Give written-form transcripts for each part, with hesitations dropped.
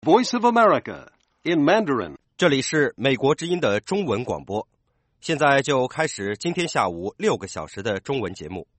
Voice of America in Mandarin。 这里是美国之音的中文广播，现在就开始今天下午6个小时的中文节目。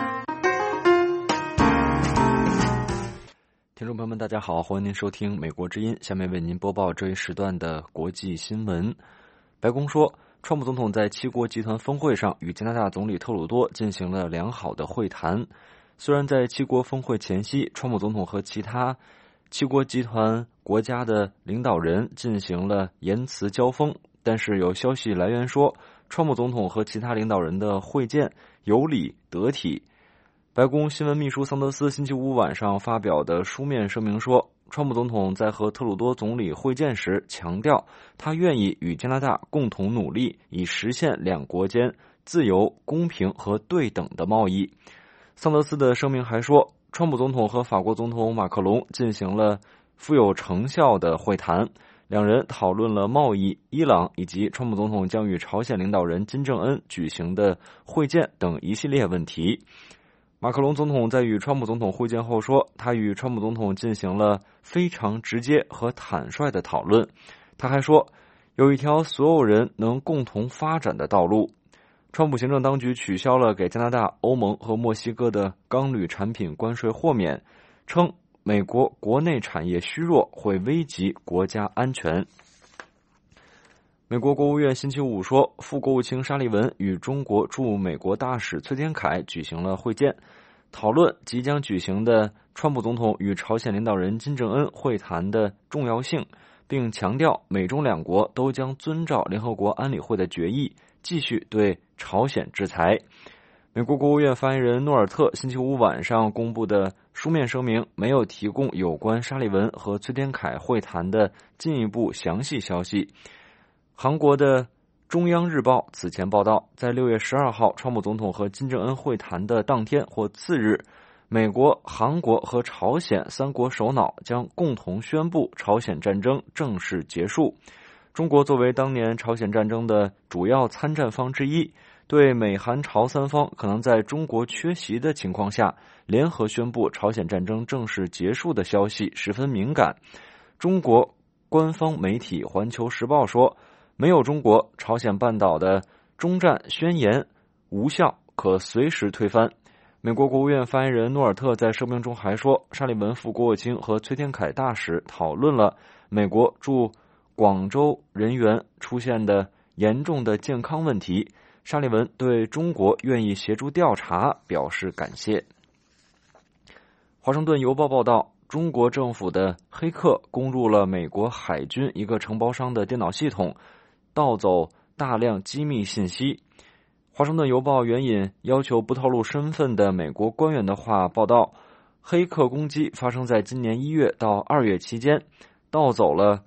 听众朋友们，大家好，欢迎您收听美国之音，下面为您播报这一时段的国际新闻。白宫说，川普总统在七国集团峰会上与加拿大总理特鲁多进行了良好的会谈。虽然在七国峰会前夕，川普总统和其他七国集团国家的领导人进行了言辞交锋，但是有消息来源说，川普总统和其他领导人的会见有理得体。白宫新闻秘书桑德斯星期五晚上发表的书面声明说，川普总统在和特鲁多总理会见时强调，他愿意与加拿大共同努力，以实现两国间自由、公平和对等的贸易。桑德斯的声明还说，川普总统和法国总统马克龙进行了富有成效的会谈，两人讨论了贸易、伊朗以及川普总统将与朝鲜领导人金正恩举行的会见等一系列问题。马克龙总统在与川普总统会见后说，他与川普总统进行了非常直接和坦率的讨论。他还说，有一条所有人能共同发展的道路。川普行政当局取消了给加拿大、欧盟和墨西哥的钢铝产品关税豁免，称美国国内产业虚弱会危及国家安全。美国国务院星期五说，副国务卿沙利文与中国驻美国大使崔天凯举行了会见，讨论即将举行的川普总统与朝鲜领导人金正恩会谈的重要性，并强调美中两国都将遵照联合国安理会的决议，继续对朝鲜制裁。美国国务院发言人诺尔特星期五晚上公布的书面声明没有提供有关沙利文和崔天凯会谈的进一步详细消息。韩国的中央日报此前报道，在6月12号川普总统和金正恩会谈的当天或次日，美国、韩国和朝鲜三国首脑将共同宣布朝鲜战争正式结束。中国作为当年朝鲜战争的主要参战方之一，对美韩朝三方可能在中国缺席的情况下联合宣布朝鲜战争正式结束的消息十分敏感。中国官方媒体《环球时报》说，没有中国，朝鲜半岛的终战宣言无效，可随时推翻。美国国务院发言人诺尔特在声明中还说，沙利文副国务卿和崔天凯大使讨论了美国驻广州人员出现的严重的健康问题，沙利文对中国愿意协助调查表示感谢。华盛顿邮报报道，中国政府的黑客攻入了美国海军一个承包商的电脑系统，盗走大量机密信息。华盛顿邮报援引要求不透露身份的美国官员的话报道，黑客攻击发生在今年1月到2月期间，盗走了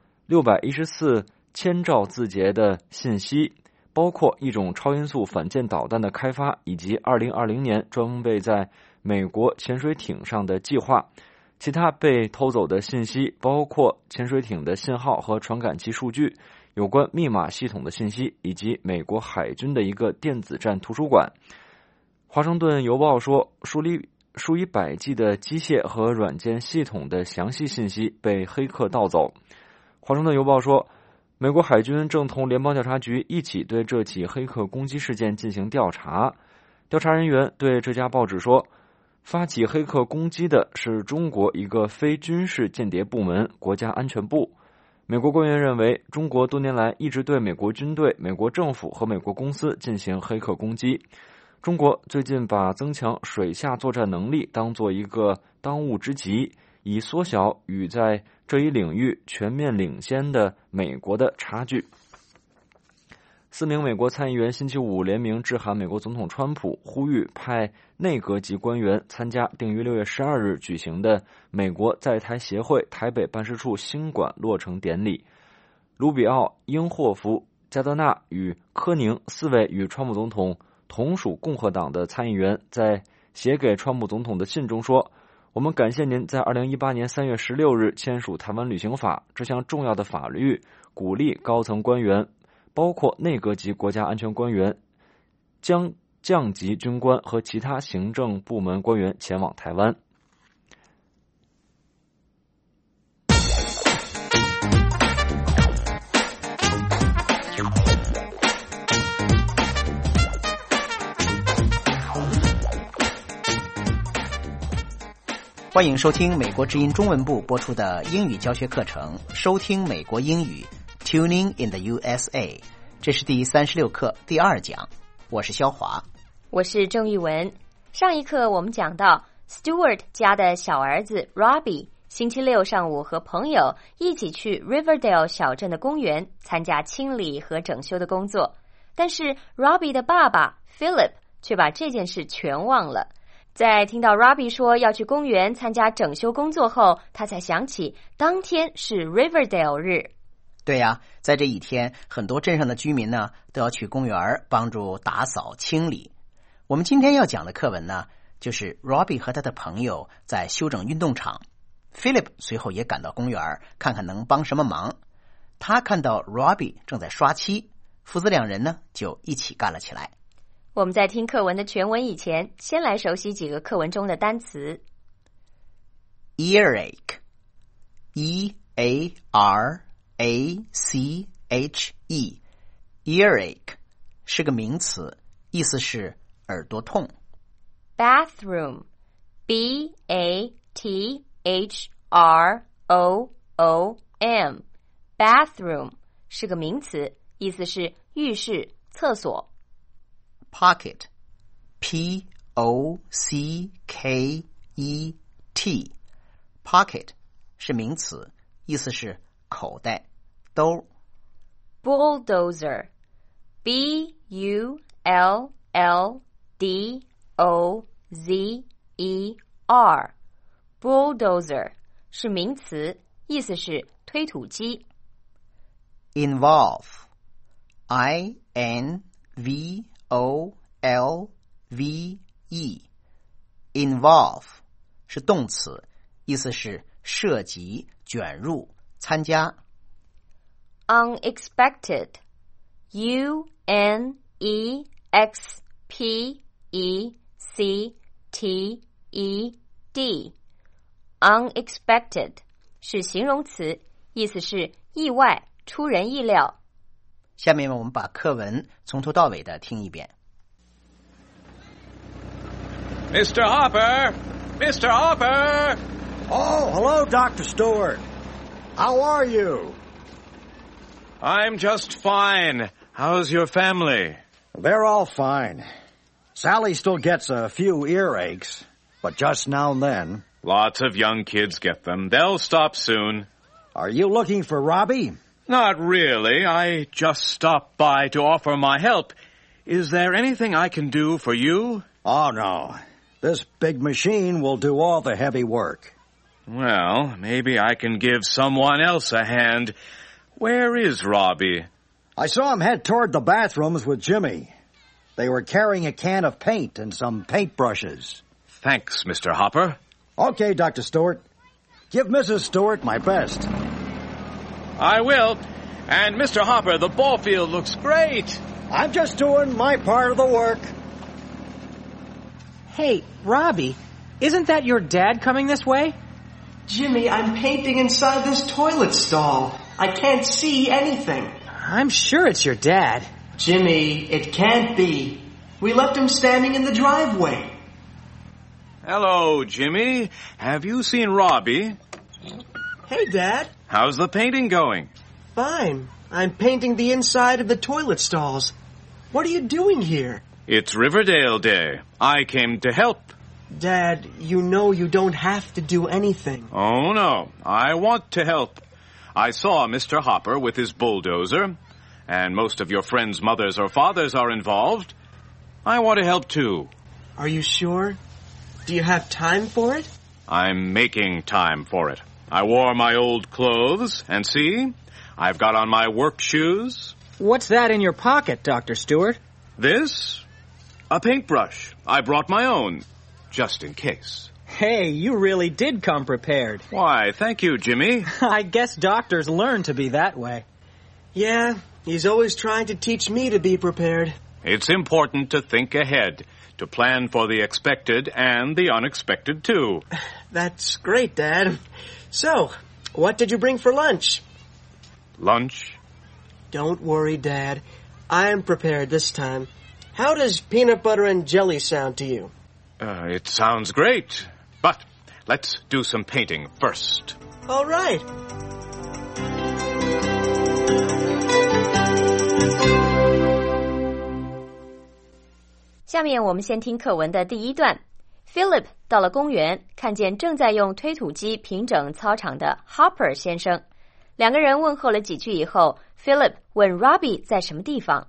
614千兆字节的信息，包括一种超音速反舰导弹的开发，以及2020年装备在美国潜水艇上的计划。其他被偷走的信息包括潜水艇的信号和传感器数据，有关密码系统的信息，以及美国海军的一个电子战图书馆。华盛顿邮报说，数以百计的机械和软件系统的详细信息被黑客盗走。华盛顿邮报说，美国海军正同联邦调查局一起对这起黑客攻击事件进行调查。调查人员对这家报纸说，发起黑客攻击的是中国一个非军事间谍部门——国家安全部。美国官员认为，中国多年来一直对美国军队、美国政府和美国公司进行黑客攻击。中国最近把增强水下作战能力当作一个当务之急，以缩小与在这一领域全面领先的美国的差距。4名美国参议员星期五联名致函美国总统川普，呼吁派内阁级官员参加定于6月12日举行的美国在台协会台北办事处新馆落成典礼。卢比奥、英霍夫、加德纳与科宁4位与川普总统同属共和党的参议员在写给川普总统的信中说，我们感谢您在2018年3月16日签署台湾旅行法，这项重要的法律鼓励高层官员，包括内阁级国家安全官员、降级军官和其他行政部门官员前往台湾。 欢迎收听美国之音中文部播出的英语教学课程，收听美国英语 Tuning in the USA， 这是第36课第2讲，我是肖华， 我是郑玉文。上一课我们讲到 Stuart 家的小儿子 Robbie 星期六上午和朋友一起去 Riverdale 小镇的公园参加清理和整修的工作，但是 Robbie 的爸爸 Philip 却把这件事全忘了。在听到 Robbie 说要去公园参加整修工作后，他才想起当天是 Riverdale 日。 对呀，在这一天，很多镇上的居民呢都要去公园帮助打扫清理。我们今天要讲的课文呢，就是 Robbie 和他的朋友在修整运动场。Philip 随后也赶到公园，看看能帮什么忙。他看到 Robbie 正在刷漆，父子两人呢就一起干了起来。 我们在听课文的全文以前，先来熟悉几个课文中的单词。 Earache E-A-R-A-C-H-E Earache 是个名词，意思是耳朵痛。 Bathroom B-A-T-H-R-O-O-M Bathroom 是个名词，意思是浴室、厕所。 Pocket P-O-C-K-E-T Pocket 是名词，意思是口袋、兜。 Bulldozer B-U-L-L-D-O-Z-E-R Bulldozer 是名词，意思是推土机。 Involve I-N-V-O-L-V-E Involve 是动词，意思是涉及、卷入、参加。 Unexpected U-N-E-X-P-E-C-T-E-D Unexpected 是形容词，意思是意外、出人意料。 下面我们把课文从头到尾的听一遍。 Mr. Hopper! Mr. Hopper! Oh, hello, Dr. Stewart. How are you? I'm just fine. How's your family? They're all fine. Sally still gets a few earaches, but just now and then. Lots of young kids get them. They'll stop soon. Are you looking for Robbie? Not really. I just stopped by to offer my help. Is there anything I can do for you? Oh, no. This big machine will do all the heavy work. Well, maybe I can give someone else a hand. Where is Robbie? I saw him head toward the bathrooms with Jimmy. They were carrying a can of paint and some paintbrushes. Thanks, Mr. Hopper. Okay, Dr. Stewart. Give Mrs. Stewart my best. I will. And Mr. Hopper, the ball field looks great. I'm just doing my part of the work. Hey, Robbie, isn't that your dad coming this way? Jimmy, I'm painting inside this toilet stall. I can't see anything. I'm sure it's your dad. Jimmy, it can't be. We left him standing in the driveway. Hello, Jimmy. Have you seen Robbie? Hey, Dad. How's the painting going? Fine. I'm painting the inside of the toilet stalls. What are you doing here? It's Riverdale Day. I came to help. Dad, you know you don't have to do anything. Oh, no. I want to help. I saw Mr. Hopper with his bulldozer, and most of your friends' mothers or fathers are involved. I want to help, too. Are you sure? Do you have time for it? I'm making time for it. I wore my old clothes, and see, I've got on my work shoes. What's that in your pocket, Dr. Stewart? This? A paintbrush. I brought my own, just in case. Hey, you really did come prepared. Why, thank you, Jimmy. I guess doctors learn to be that way. Yeah, he's always trying to teach me to be prepared. It's important to think ahead, to plan for the expected and the unexpected, too. That's great, Dad. So, what did you bring for lunch? Lunch? Don't worry, Dad. I'm prepared this time. How does peanut butter and jelly sound to you? It sounds great. But let's do some painting first. All right. 下面我们先听课文的第一段。Philip 到了公园，看见正在用推土机平整操场的 Hopper 先生。两个人问候了几句以后， Philip 问 Robbie 在什么地方。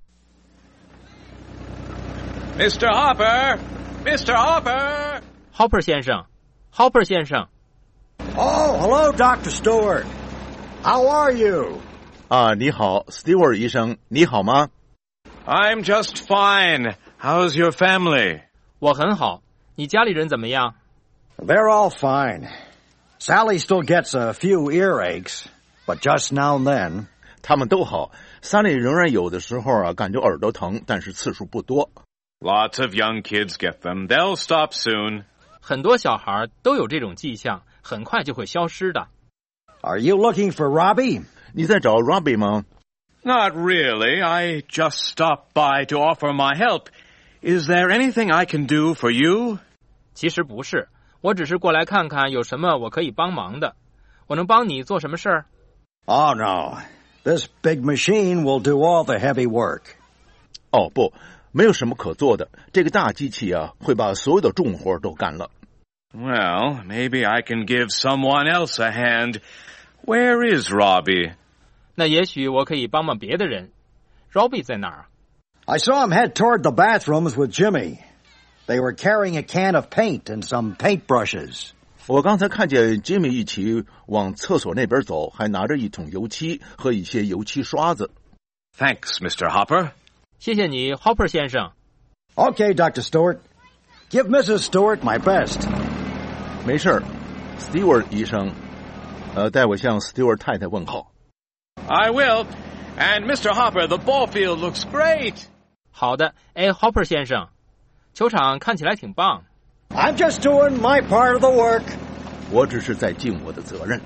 Mr. Hopper! Mr. Hopper! Hopper 先生 Hopper 先生 Oh, hello, Dr. Stewart. How are you? 你好 Stewart 医生，你好吗？ I'm just fine. How's your family? 我很好，你家里人怎么样？ They're all fine. Sally still gets a few earaches, but just now and then. 他们都好， Sally 仍然有的时候感觉耳朵疼，但是次数不多。 Lots of young kids get them. They'll stop soon. 很多小孩都有这种迹象，很快就会消失的。 Are you looking for Robbie? 你在找 Robbie 吗？ Not really. I just stopped by to offer my help. Is there anything I can do for you? 其实不是，我只是过来看看有什么我可以帮忙的。我能帮你做什么事儿？ Oh, no. This big machine will do all the heavy work. 不，没有什么可做的，这个大机器会把所有的重活都干了。 Well, maybe I can give someone else a hand. Where is Robbie? 那也许我可以帮帮别的人。Robbie 在哪儿？ I saw him head toward the bathrooms with Jimmy. They were carrying a can of paint and some paintbrushes. 我刚才看见 Jimmy 一起往厕所那边走，还拿着一桶油漆和一些油漆刷子。 Thanks, Mr. Hopper. 谢谢你 Hopper 先生。 Okay, Dr. Stewart. Give Mrs. Stewart my best. 没事儿 Stewart 医生，代我向 Stewart 太太问好。 I will. And Mr. Hopper, the ball field looks great. 好的，Hopper 先生，球场看起来挺棒。 I'm just doing my part of the work. 我只是在尽我的责任。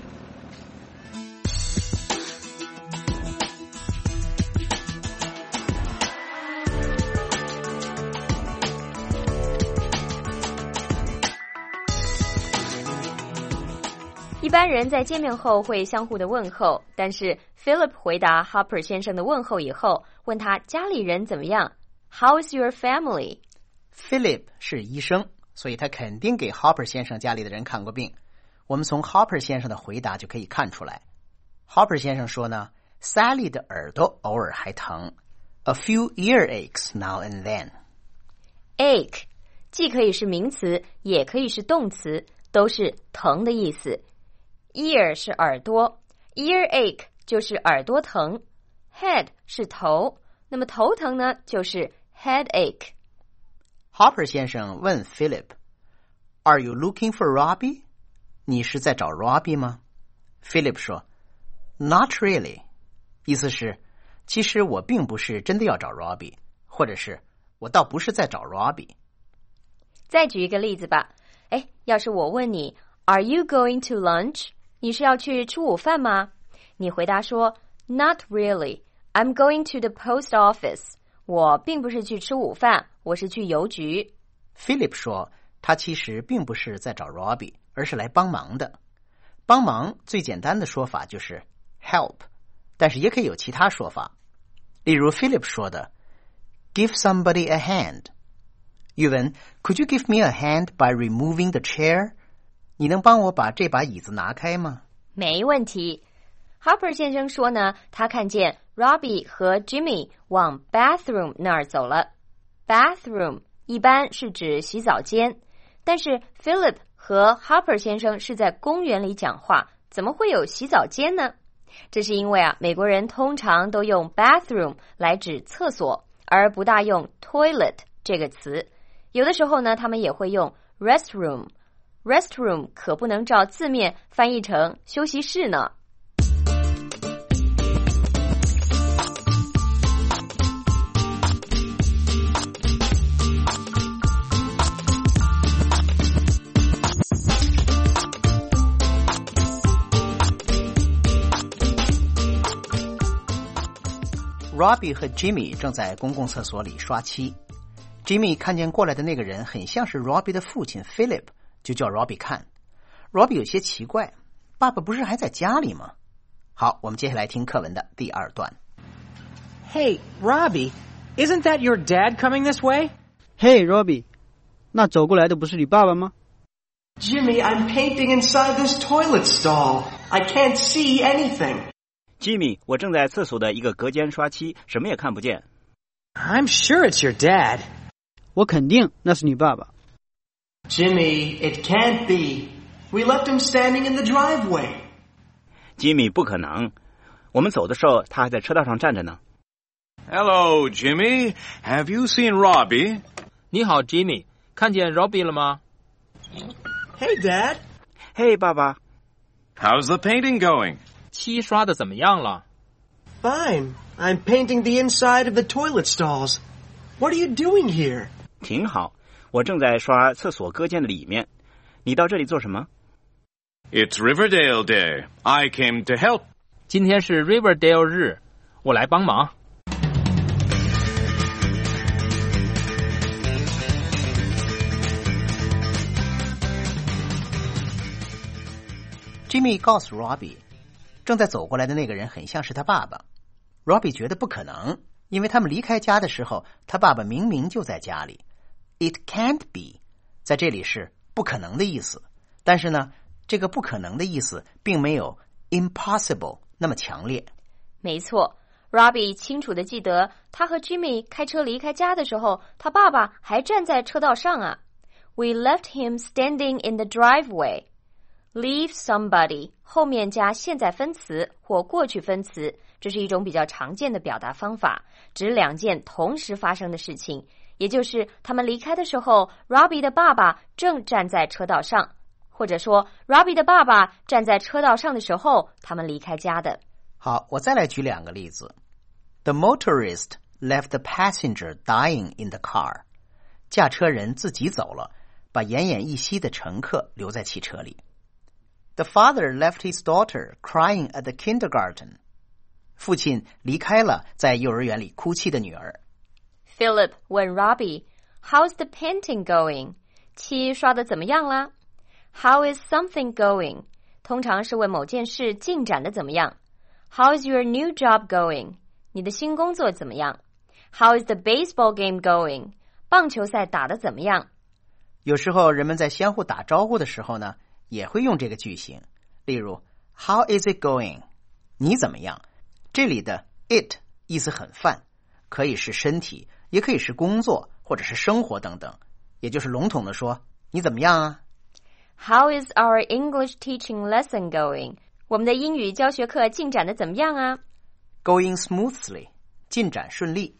一般人在见面后会相互的问候，但是 Philip 回答 Hopper 先生的问候以后，问他家里人怎么样 How's your family? Philip 是医生，所以他肯定给 Hopper 先生家里的人看过病。我们从 Hopper 先生的回答就可以看出来。Hopper 先生说呢 Sally 的耳朵偶尔还疼 A few earaches now and then. Ache 既可以是名词，也可以是动词，都是疼的意思。Ear 是耳朵 Earache 就是耳朵疼 Head 是头，那么头疼呢就是 headache。 Hopper 先生问 Philip Are you looking for Robbie? 你是在找 Robbie 吗？ Philip 说 Not really. 意思是其实我并不是真的要找 Robbie， 或者是我倒不是在找 Robbie。 再举一个例子吧，要是我问你 Are you going to lunch? 你是要去吃午饭吗？你回答说 Not really. I'm going to the post office. 我并不是去吃午饭，我是去邮局。 Philip 说他其实并不是在找 Robbie， 而是来帮忙的。帮忙最简单的说法就是 help， 但是也可以有其他说法。例如 Philip 说的 Give somebody a hand。 语文 Could you give me a hand by removing the chair？ 你能帮我把这把椅子拿开吗？ 没问题。 Hopper 先生说呢，他看见 Robbie 和 Jimmy 往 bathroom 那儿走了。 Bathroom 一般是指洗澡间，但是 Philip 和 Hopper 先生是在公园里讲话，怎么会有洗澡间呢？这是因为美国人通常都用 bathroom 来指厕所，而不大用 toilet 这个词。有的时候呢，他们也会用 restroom。 restroom 可不能照字面翻译成休息室呢。 Robbie 和 Jimmy 正在公共厕所里刷漆。Jimmy 看见过来的那个人很像是 Robbie 的父亲 Philip， 就叫 Robbie 看。 Robbie 有些奇怪，爸爸不是还在家里吗？好，我们接下来听课文的第二段。 Hey, Robbie, isn't that your dad coming this way? Hey, Robbie, 那走过来的不是你爸爸吗？ Jimmy, I'm painting inside this toilet stall. I can't see anything. Jimmy, 我正在厕所的一个隔间刷漆，什么也看不见。 I'm sure it's your dad. 我肯定那是你爸爸。 Jimmy, it can't be. We left him standing in the driveway. Jimmy, 不可能。我们走的时候，他还在车道上站着呢。 Hello, Jimmy. Have you seen Robbie? 你好 Jimmy， 看见 Robbie 了吗？ Hey, Dad. Hey, 爸爸。 How's the painting going? 漆刷的怎么样了？ Fine. I'm painting the inside of the toilet stalls. What are you doing here? 挺好，我正在刷厕所隔间的里面。你到这里做什么？ It's Riverdale Day. I came to help. 今天是 Riverdale 日，我来帮忙。 Jimmy 告诉 Robbie， 正在走过来的那个人很像是他爸爸。Robbie 觉得不可能，因为他们离开家的时候，他爸爸明明就在家里。It can't be， 在这里是不可能的意思，但是呢，这个不可能的意思并没有 impossible 那么强烈。 没错 ，Robbie 清楚地记得，他和 Jimmy 开车离开家的时候，他爸爸还站在车道上啊。We left him standing in the driveway.Leave somebody 后面加现在分词或过去分词，这是一种比较常见的表达方法，指两件同时发生的事情，也就是他们离开的时候 Robbie 的爸爸正站在车道上，或者说 Robbie 的爸爸站在车道上的时候他们离开家的。 好，我再来举两个例子。The motorist left the passenger dying in the car. 驾车人自己走了，把奄奄一息的乘客留在汽车里。The father left his daughter crying at the kindergarten. 父亲离开了在幼儿园里哭泣的女儿。 Philip 问 Robbie, How's the painting going? 漆刷的怎么样啦？ How is something going? 通常是问某件事进展的怎么样。How's your new job going? 你的新工作怎么样？ How is the baseball game going? 棒球赛打得怎么样？ 有时候人们在相互打招呼的时候呢，也会用这个句型。例如 How is it going? 你怎么样？这里的 it 意思很泛，可以是身体，也可以是工作或者是生活等等，也就是笼统的说你怎么样啊？ How is our English teaching lesson going? 我们的英语教学课进展的怎么样啊？ Going smoothly 进展顺利。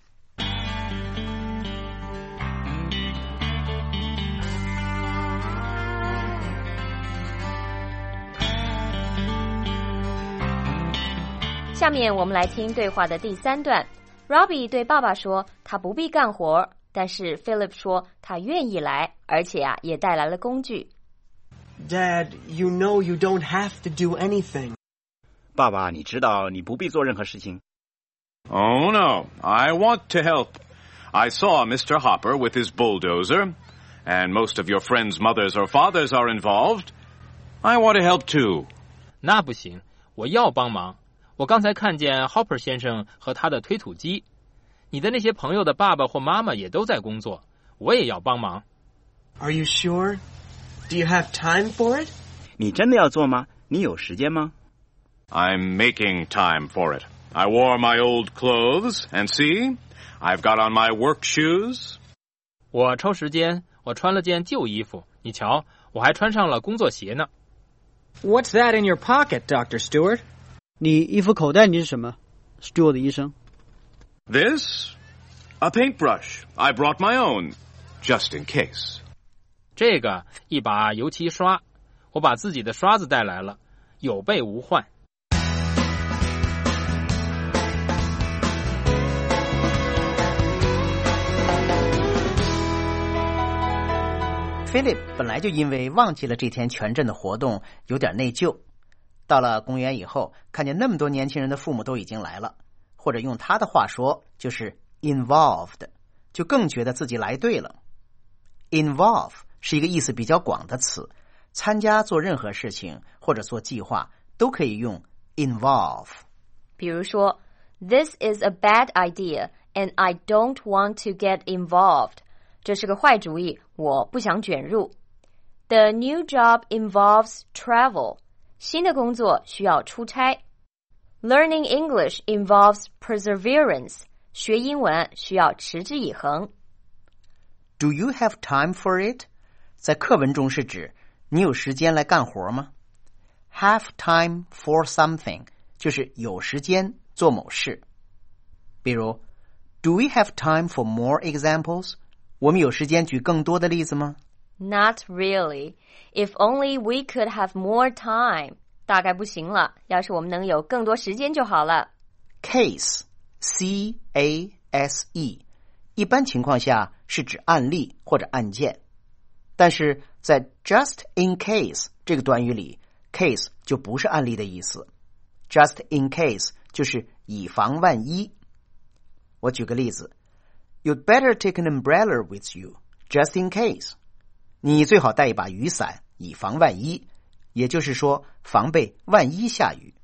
下面我们来听对话的第三段。Robbie 对爸爸说他不必干活，但是 Philip 说他愿意来，而且也带来了工具。 Dad, you know you don't have to do anything. 爸爸，你知道你不必做任何事情。 Oh, no. I want to help. I saw Mr. Hopper with his bulldozer, and most of your friends' mothers or fathers are involved. I want to help too. 那不行，我要帮忙。我刚才看见 Hopper 先生和他的推土机，你的那些朋友的爸爸或妈妈也都在工作，我也要帮忙。 Are you sure? Do you have time for it? 你真的要做吗？你有时间吗？ I'm making time for it. I wore my old clothes, and see, I've got on my work shoes. 我抽时间，我穿了件旧衣服，你瞧，我还穿上了工作鞋呢。 What's that in your pocket, Dr. Stewart? 你衣服口袋里是什么 Stewart 医生？ This? A paintbrush. I brought my own, just in case. 这个一把油漆刷，我把自己的刷子带来了，有备无患。 Philip 本来就因为忘记了这天全镇的活动有点内疚，到了公园以后，看见那么多年轻人的父母都已经来了，或者用他的话说就是 involved， 就更觉得自己来对了。Involve 是一个意思比较广的词， 参加做任何事情或者做计划都可以用 involve。 比如说 This is a bad idea and I don't want to get involved. 这是个坏主意，我不想卷入。The new job involves travel. 新的工作需要出差。Learning English involves perseverance. 学英文需要持之以恒。 Do you have time for it? 在课文中是指你有时间来干活吗？ Have time for something 就是有时间做某事。比如 Do we have time for more examples? 我们有时间举更多的例子吗？ Not really. If only we could have more time. 大概不行了，要是我们能有更多时间就好了。 Case C-A-S-E 一般情况下是指案例或者案件，但是在 just in case 这个短语里 case 就不是案例的意思， just in case 就是以防万一。我举个例子， You'd better take an umbrella with you just in case。 你最好带一把雨伞以防万一，也就是说防备万一下雨。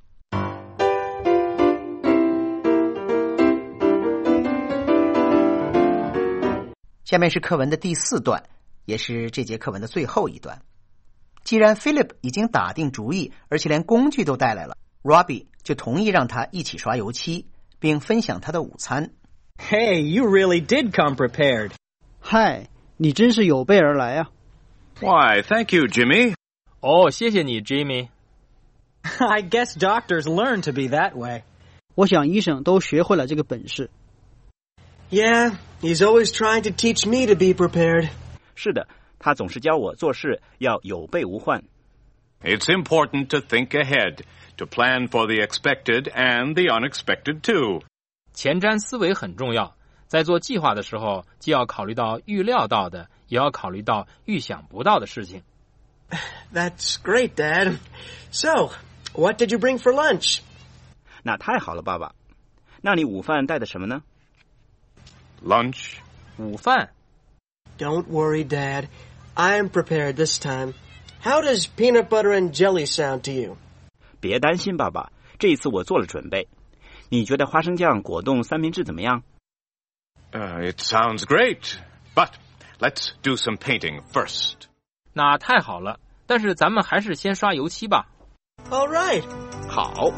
下面是课文的第4段，也是这节课文的最后一段。既然 Philip 已经打定主意，而且连工具都带来了， Robbie 就同意让他一起刷油漆，并分享他的午餐。 Hey, you really did come prepared. 嗨，你真是有备而来啊。 Why, thank you, Jimmy. 哦，谢谢你 Jimmy。 I guess doctors learn to be that way. 我想医生都学会了这个本事。 Yeah, he's always trying to teach me to be prepared. 是的，他总是教我做事要有备无患。 It's important to think ahead, to plan for the expected and the unexpected too. 前瞻思维很重要，在做计划的时候，既要考虑到预料到的，也要考虑到预想不到的事情。 That's great, Dad. So, what did you bring for lunch? 那太好了，爸爸。那你午饭带的什么呢？ Lunch? 午饭。 Don't worry, Dad. I am prepared this time. How does peanut butter and jelly sound to you? 别担心，爸爸，这一次我做了准备。你觉得花生酱果冻三明治怎么样？ It sounds great, but let's do some painting first. 那太好了，但是咱们还是先刷油漆吧。 All right. 好。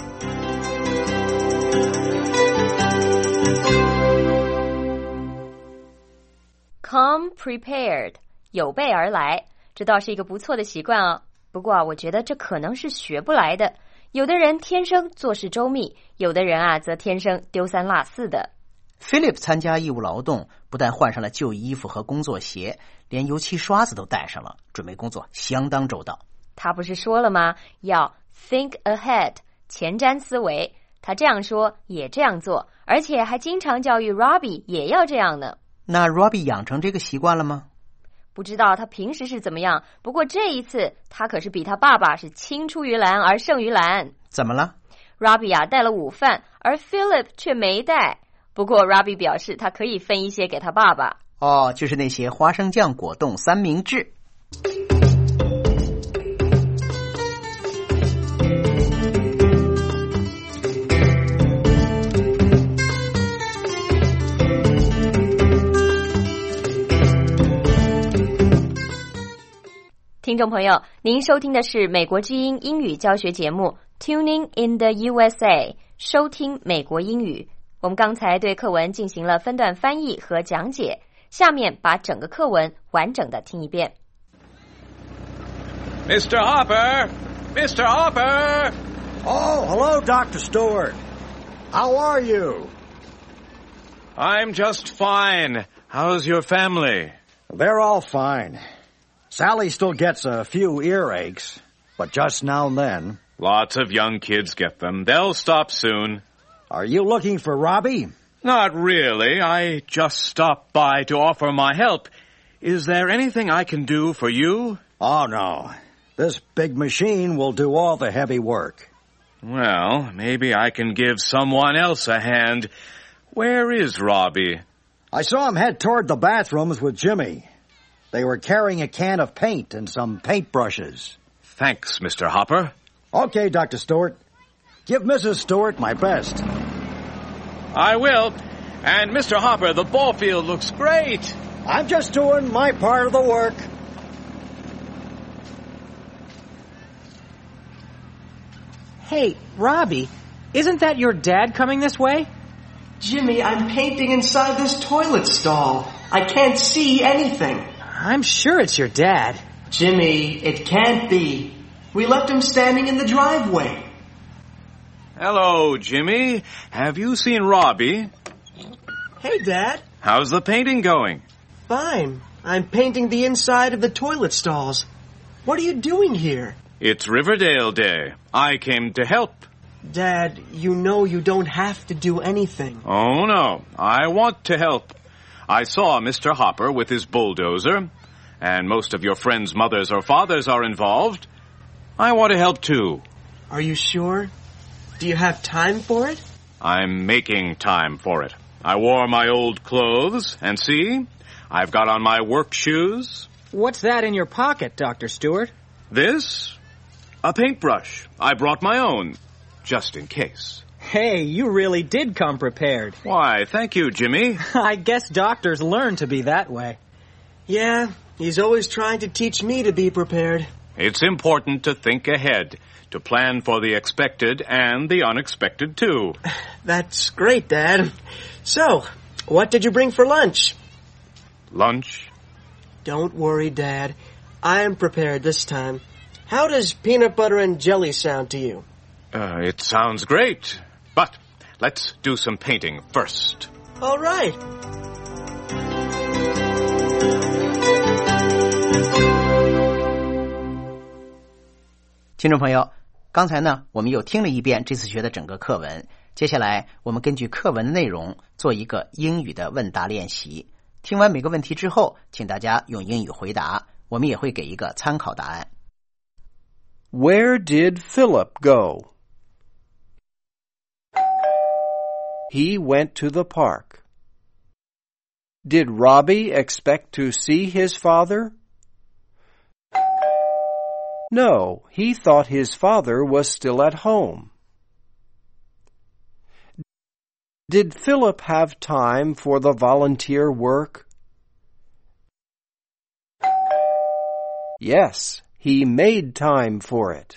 Come prepared， 有备而来，这倒是一个不错的习惯啊。不过我觉得这可能是学不来的。有的人天生做事周密，有的人则天生丢三落四的。 Philip 参加义务劳动，不但换上了旧衣服和工作鞋，连油漆刷子都带上了，准备工作相当周到。 他不是说了吗？要 think ahead， 前瞻思维。他这样说，也这样做，而且还经常教育 Robbie 也要这样呢。 那 Robbie 养成这个习惯了吗？ 不知道他平时是怎么样，不过这一次他可是比他爸爸是青出于蓝而胜于蓝。 怎么了？ Robbie 带了午饭，而 Philip 却没带。不过 Robbie 表示他可以分一些给他爸爸。 哦，就是那些花生酱果冻三明治。 听众朋友，您收听的是美国之音英语教学节目 Tuning in the USA， 收听美国英语。我们刚才对课文进行了分段翻译和讲解，下面把整个课文完整的听一遍。 Mr. Hopper! Mr. Hopper! Oh, hello, Dr. Stewart. How are you? I'm just fine. How's your family? They're all fine. Sally still gets a few earaches, but just now and then. Lots of young kids get them. They'll stop soon. Are you looking for Robbie? Not really. I just stopped by to offer my help. Is there anything I can do for you? Oh, no. This big machine will do all the heavy work. Well, maybe I can give someone else a hand. Where is Robbie? I saw him head toward the bathrooms with Jimmy. They were carrying a can of paint and some paintbrushes. Thanks, Mr. Hopper. Okay, Dr. Stewart. Give Mrs. Stewart my best. I will. And Mr. Hopper, the ball field looks great. I'm just doing my part of the work. Hey, Robbie, isn't that your dad coming this way? Jimmy, I'm painting inside this toilet stall. I can't see anything. I'm sure it's your dad. Jimmy, it can't be. We left him standing in the driveway. Hello, Jimmy. Have you seen Robbie? Hey, Dad. How's the painting going? Fine. I'm painting the inside of the toilet stalls. What are you doing here? It's Riverdale Day. I came to help. Dad, you know you don't have to do anything. Oh, no. I want to help. I saw Mr. Hopper with his bulldozer, and most of your friends' mothers or fathers are involved. I want to help, too. Are you sure? Do you have time for it? I'm making time for it. I wore my old clothes, and see, I've got on my work shoes. What's that in your pocket, Dr. Stewart? This? A paintbrush. I brought my own, just in case. Hey, you really did come prepared. Why, thank you, Jimmy. I guess doctors learn to be that way. Yeah, he's always trying to teach me to be prepared. It's important to think ahead, to plan for the expected and the unexpected, too. That's great, Dad. So, what did you bring for lunch? Lunch? Don't worry, Dad. I'm prepared this time. How does peanut butter and jelly sound to you? It sounds great. But let's do some painting first. All right. 听众朋友，刚才呢，我们又听了一遍这次学的整个课文。接下来，我们根据课文的内容做一个英语的问答练习。听完每个问题之后，请大家用英语回答，我们也会给一个参考答案。 Where did Philip go? He went to the park. Did Robbie expect to see his father? No, he thought his father was still at home. Did Philip have time for the volunteer work? Yes, he made time for it.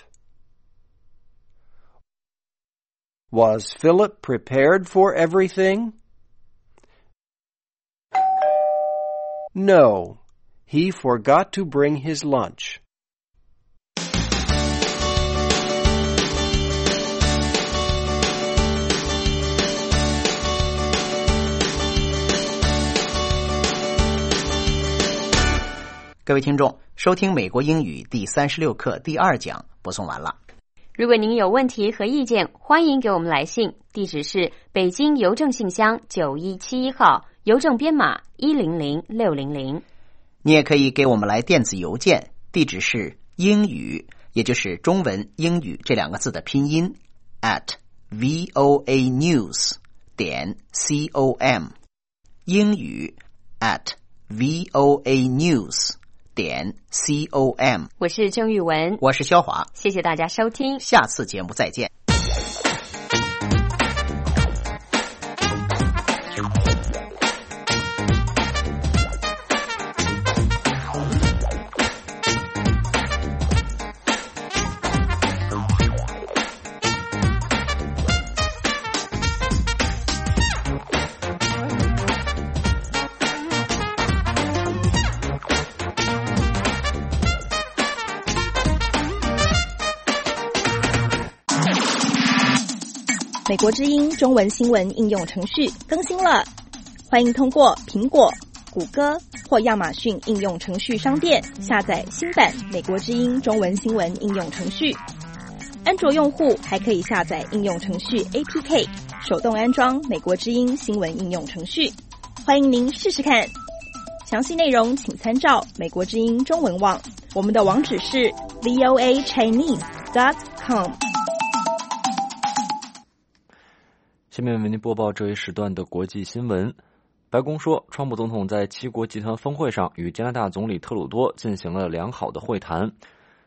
Was Philip prepared for everything? No, he forgot to bring his lunch. 各位听众，收听美国英语第36课第2讲播送完了。 如果您有问题和意见，欢迎给我们来信，地址是北京邮政信箱9171号，邮政编码100600。 你也可以给我们来电子邮件，地址是英语，也就是中文英语这两个字的拼音 @voanews.com， 英语 @voanews.com。 我是郑玉文， 我是肖华， 谢谢大家收听， 下次节目再见。 美国之音中文新闻应用程序更新了，欢迎通过苹果、谷歌或亚马逊应用程序商店下载新版美国之音中文新闻应用程序。安卓用户还可以下载应用程序 APK， 手动安装美国之音新闻应用程序。欢迎您试试看。详细内容请参照美国之音中文网，我们的网址是 voachinese.com。 下面为您播报这一时段的国际新闻。白宫说，川普总统在七国集团峰会上与加拿大总理特鲁多进行了良好的会谈。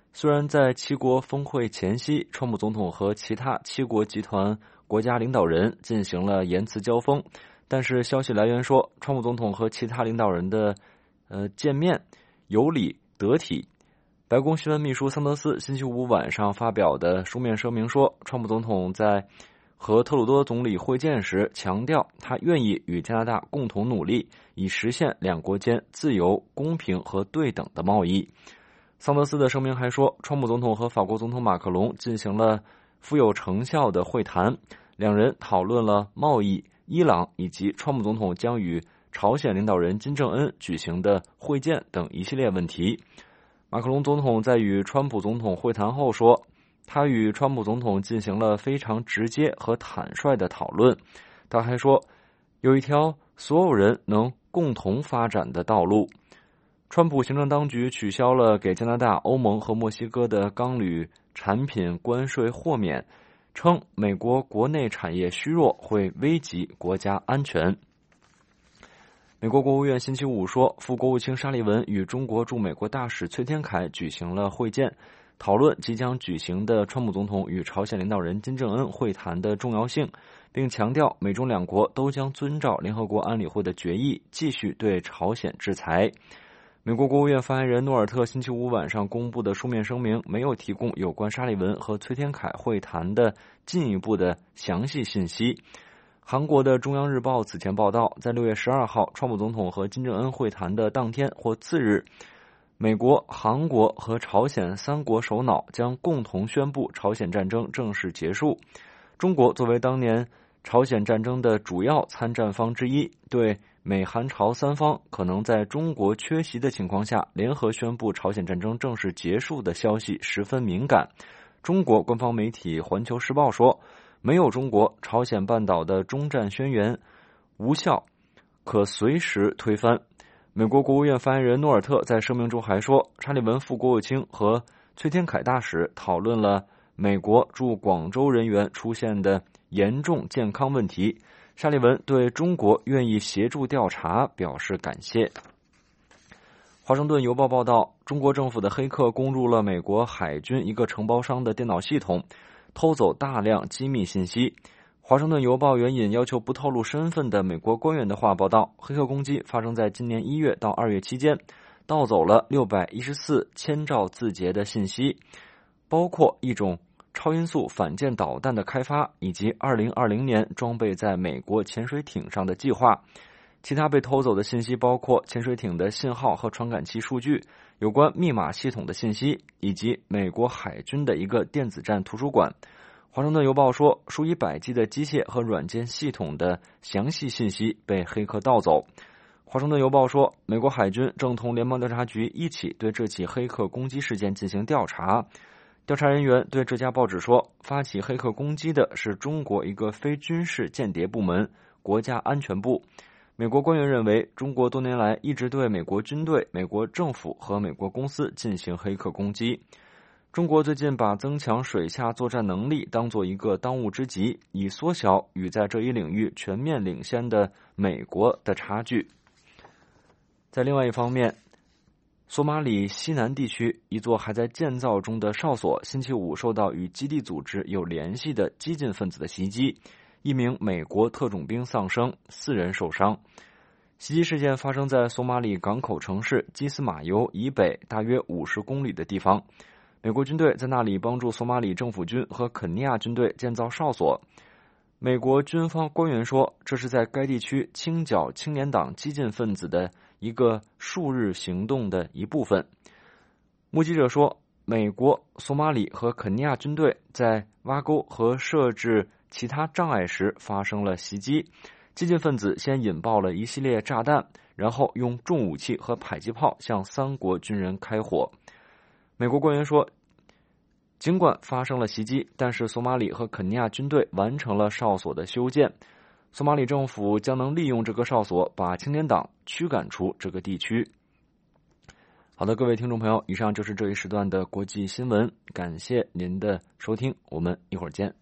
虽然在7国峰会前夕，川普总统和其他7国集团国家领导人进行了言辞交锋，但是消息来源说，川普总统和其他领导人的见面有理得体。白宫新闻秘书桑德斯星期五晚上发表的书面声明说，川普总统在和特鲁多总理会见时强调，他愿意与加拿大共同努力，以实现两国间自由、公平和对等的贸易。桑德斯的声明还说，川普总统和法国总统马克龙进行了富有成效的会谈，两人讨论了贸易、伊朗以及川普总统将与朝鲜领导人金正恩举行的会见等一系列问题。马克龙总统在与川普总统会谈后说，他与川普总统进行了非常直接和坦率的讨论。他还说，有一条所有人能共同发展的道路。川普行政当局取消了给加拿大、欧盟和墨西哥的钢铝产品关税豁免，称美国国内产业虚弱会危及国家安全。美国国务院星期五说，副国务卿沙利文与中国驻美国大使崔天凯举行了会见，讨论即将举行的川普总统与朝鲜领导人金正恩会谈的重要性，并强调美中两国都将遵照联合国安理会的决议，继续对朝鲜制裁。美国国务院发言人诺尔特星期五晚上公布的书面声明没有提供有关沙利文和崔天凯会谈的进一步的详细信息。韩国的中央日报此前报道，在6月12号川普总统和金正恩会谈的当天或次日，美国、韩国和朝鲜3国首脑将共同宣布朝鲜战争正式结束。中国作为当年朝鲜战争的主要参战方之一，对美韩朝3方可能在中国缺席的情况下联合宣布朝鲜战争正式结束的消息十分敏感。中国官方媒体环球时报说，没有中国，朝鲜半岛的终战宣言无效，可随时推翻。美国国务院发言人诺尔特在声明中还说，沙利文副国务卿和崔天凯大使讨论了美国驻广州人员出现的严重健康问题，沙利文对中国愿意协助调查表示感谢。华盛顿邮报报道，中国政府的黑客攻入了美国海军一个承包商的电脑系统，偷走大量机密信息。华盛顿邮报援引要求不透露身份的美国官员的话报道，黑客攻击发生在今年1月到2月期间，盗走了614千兆字节的信息，包括一种超音速反舰导弹的开发，以及2020年装备在美国潜水艇上的计划。其他被偷走的信息包括潜水艇的信号和传感器数据、有关密码系统的信息，以及美国海军的一个电子战图书馆。华盛顿邮报说，数以百计的机械和软件系统的详细信息被黑客盗走。华盛顿邮报说，美国海军正同联邦调查局一起对这起黑客攻击事件进行调查。调查人员对这家报纸说，发起黑客攻击的是中国一个非军事间谍部门——国家安全部。美国官员认为，中国多年来一直对美国军队、美国政府和美国公司进行黑客攻击。中国最近把增强水下作战能力当作一个当务之急，以缩小与在这一领域全面领先的美国的差距。在另外一方面，索马里西南地区一座还在建造中的哨所星期五受到与基地组织有联系的激进分子的袭击，一名美国特种兵丧生，4人受伤。袭击事件发生在索马里港口城市基斯马尤以北大约50公里的地方。美国军队在那里帮助索马里政府军和肯尼亚军队建造哨所。美国军方官员说，这是在该地区清剿青年党激进分子的一个数日行动的一部分。目击者说，美国、索马里和肯尼亚军队在挖沟和设置其他障碍时发生了袭击。激进分子先引爆了一系列炸弹，然后用重武器和迫击炮向3国军人开火。美国官员说，尽管发生了袭击，但是索马里和肯尼亚军队完成了哨所的修建。索马里政府将能利用这个哨所把青年党驱赶出这个地区。好的，各位听众朋友，以上就是这一时段的国际新闻，感谢您的收听，我们一会儿见。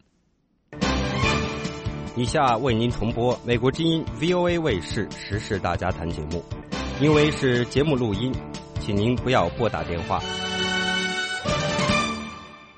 以下为您重播美国之音 VOA 卫视时事大家谈节目，因为是节目录音，请您不要拨打电话。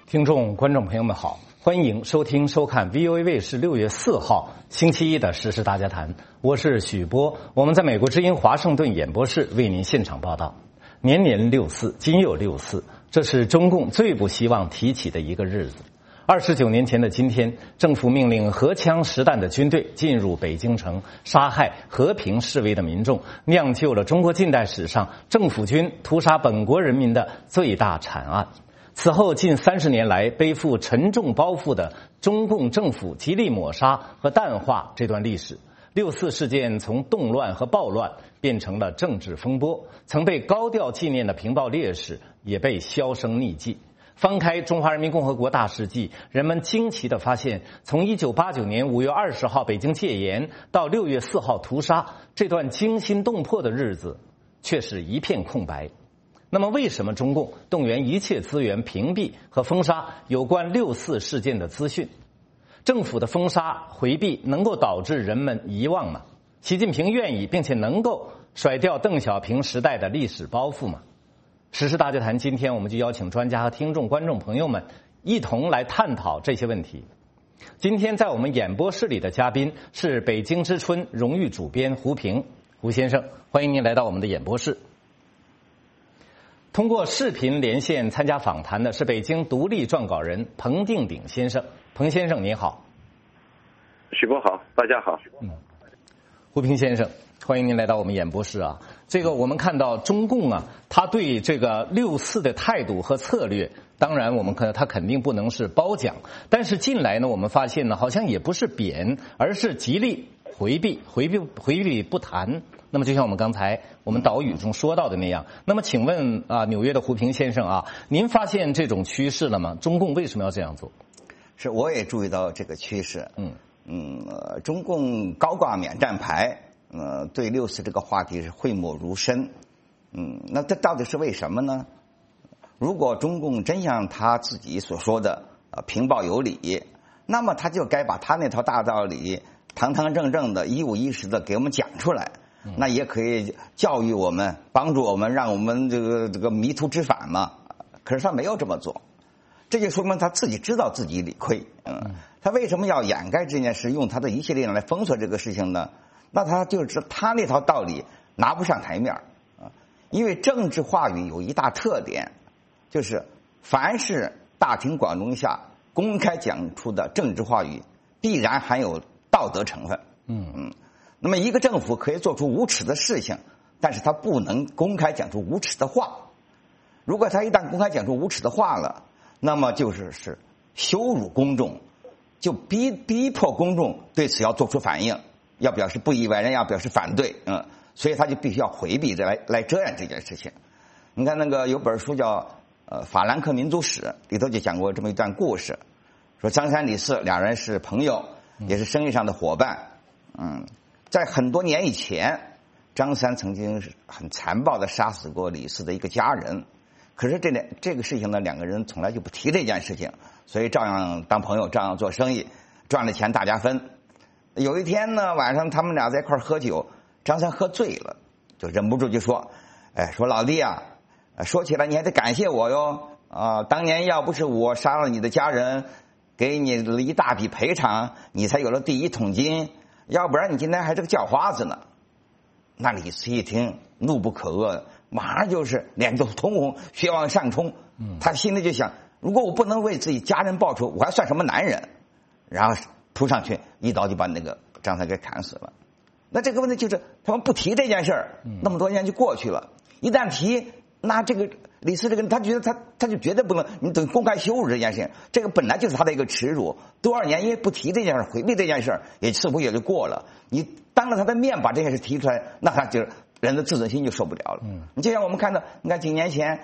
听众、观众朋友们好，欢迎收听、收看 VOA 卫视6月4号星期一的时事大家谈，我是许波，我们在美国之音华盛顿演播室为您现场报道。年年6·4，今又6·4，这是中共最不希望提起的一个日子。29年前的今天，政府命令荷枪实弹的军队进入北京城，杀害和平示威的民众，酿就了中国近代史上政府军屠杀本国人民的最大惨案。此后近30年来，背负沉重包袱的中共政府极力抹杀和淡化这段历史。6·4事件从动乱和暴乱变成了政治风波，曾被高调纪念的平暴烈士也被销声匿迹。翻开《中华人民共和国大事记》，人们惊奇地发现，从1989年5月20号北京戒严到6月4号屠杀，这段惊心动魄的日子却是一片空白。那么为什么中共动员一切资源屏蔽和封杀有关6·4事件的资讯？政府的封杀回避能够导致人们遗忘吗？习近平愿意并且能够甩掉邓小平时代的历史包袱吗？时事大家谈，今天我们就邀请专家和听众、观众朋友们一同来探讨这些问题。今天在我们演播室里的嘉宾是北京之春荣誉主编胡平，胡先生，欢迎您来到我们的演播室。通过视频连线参加访谈的是北京独立撰稿人彭定鼎先生。彭先生您好。 许波好，大家好。 胡平先生，欢迎您来到我们演播室啊。这个我们看到中共啊，他对这个6·4的态度和策略，当然我们看他肯定不能是褒奖，但是近来呢，我们发现呢，好像也不是贬，而是极力回避不谈。那么就像我们刚才我们导语中说到的那样，那么请问啊，纽约的胡平先生啊，您发现这种趋势了吗？中共为什么要这样做？ 是，我也注意到这个趋势。中共高挂免战牌，对6·4这个话题是讳莫如深。那这到底是为什么呢？如果中共真像他自己所说的平暴有理，那么他就该把他那套大道理堂堂正正的一五一十的给我们讲出来。那也可以教育我们，帮助我们，让我们这个迷途知返嘛。可是他没有这么做，这就说明他自己知道自己理亏。他为什么要掩盖这件事，用他的一切力量来封锁这个事情呢？那他就是他那套道理拿不上台面啊。因为政治话语有一大特点，就是凡是大庭广众下公开讲出的政治话语，必然含有道德成分。那么一个政府可以做出无耻的事情，但是他不能公开讲出无耻的话。如果他一旦公开讲出无耻的话了，那么就是羞辱公众，就逼迫公众对此要做出反应，要表示不以为然，要表示反对。所以他就必须要回避来遮掩这件事情。你看那个有本书叫法兰克民族史，里头就讲过这么一段故事，说张三李四两人是朋友，也是生意上的伙伴。在很多年以前，张三曾经是很残暴的杀死过李四的一个家人，可是这个事情呢，两个人从来就不提这件事情，所以照样当朋友，照样做生意，赚了钱大家分。有一天呢，晚上他们俩在一块喝酒，张三喝醉了，就忍不住就说：“说老弟啊，说起来你还得感谢我哟当年要不是我杀了你的家人，给你了一大笔赔偿，你才有了第一桶金。要不然你今天还是个叫花子呢。”那李四一听怒不可遏，马上就是脸都通红，血往上冲。他心里就想，如果我不能为自己家人报仇，我还算什么男人？然后扑上去一刀就把那个张三给砍死了。那这个问题就是他们不提这件事儿，那么多年就过去了。一旦提，那这个李四这个人，他觉得他就绝对不能，你等于公开羞辱这件事情，这个本来就是他的一个耻辱。多少年因为不提这件事，回避这件事，也似乎也就过了。你当着他的面把这件事提出来，那他就人的自尊心就受不了了。你就像我们看到，你看几年前，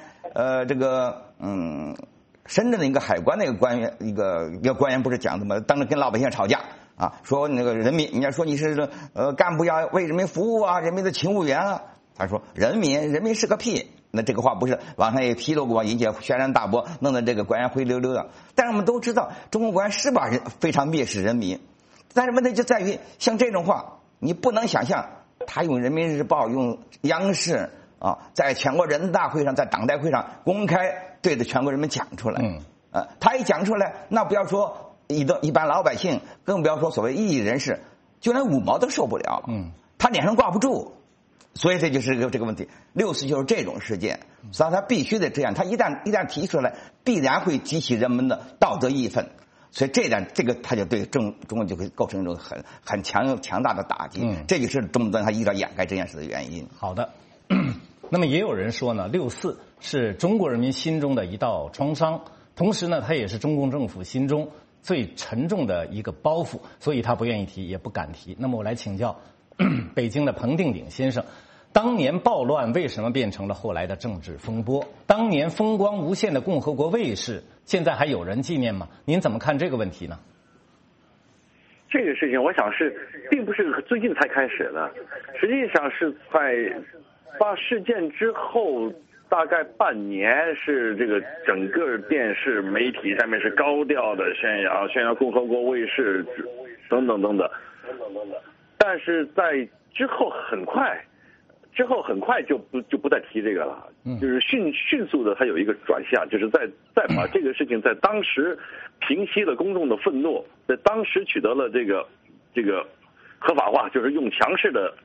深圳的一个海关的一个官员，一个官员不是讲的吗？当着跟老百姓吵架啊，说那个人民，人家说你是干部要为人民服务啊，人民的勤务员啊。他说人民是个屁。那这个话不是网上也披露过，引起轩然大波，弄得这个官员灰溜溜的。但是我们都知道，中国官员是把非常蔑视人民。但是问题就在于，像这种话，你不能想象他用人民日报、用央视啊，在全国人大会上、在党代会上公开对着全国人民讲出来。 他一讲出来，那不要说一般老百姓，更不要说所谓异议人士，就连5毛都受不了。他脸上挂不住，所以这就是这个问题。6·4就是这种事件，所以他必须得这样。他一旦提出来，必然会激起人们的道德义愤。所以这个他就对中共就会构成一种很强大的打击。这就是中共他一直要掩盖这件事的原因。 好的。那么也有人说呢，6·4是中国人民心中的一道创伤，同时呢，它也是中共政府心中最沉重的一个包袱，所以他不愿意提，也不敢提。那么我来请教北京的彭定鼎先生，当年暴乱为什么变成了后来的政治风波？当年风光无限的共和国卫士，现在还有人纪念吗？您怎么看这个问题呢？ 这个事情，我想并不是最近才开始的，实际上是在发事件之后大概半年，是这个整个电视媒体上面是高调的宣扬共和国卫士等等等等。但是在之后很快就不再提这个了，就是迅速的它有一个转向，就是再把这个事情在当时平息了公众的愤怒，在当时取得了这个合法化，就是用强势的